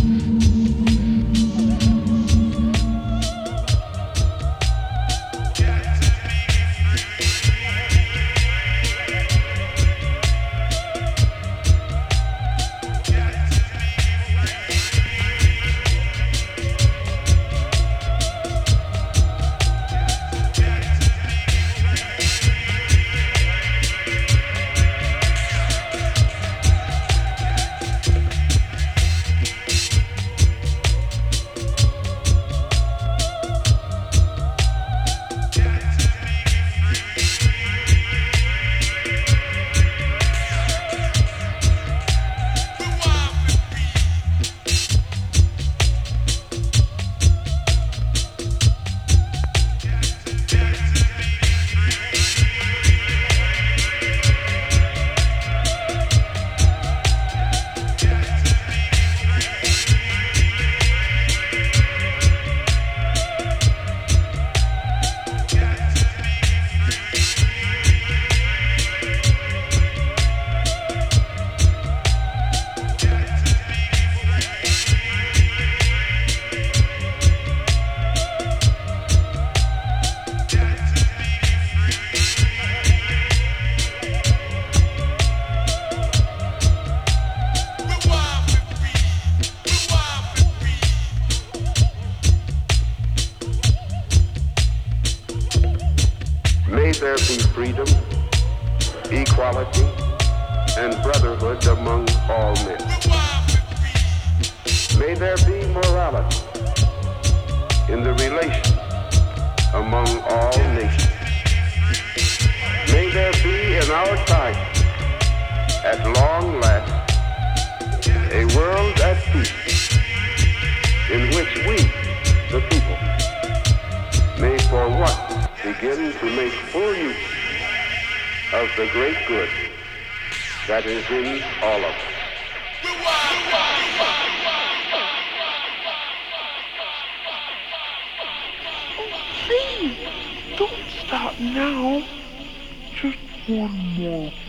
there be freedom, equality, and brotherhood among all men. May there be morality in the relations among all nations. May there be in our time, at long last, a world at peace in which we, the people, may for once begin to make full use of the great good that is in all of us. Oh, please, don't stop now. Just one more